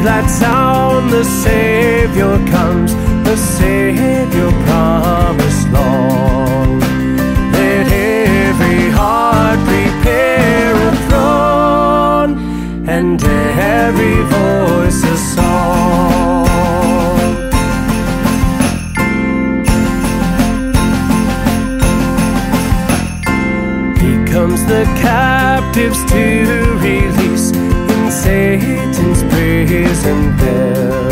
that sound, the Savior comes, the Savior promised long. Let every heart prepare a throne, and every voice a song. He comes the captives to release in Satan's prison there.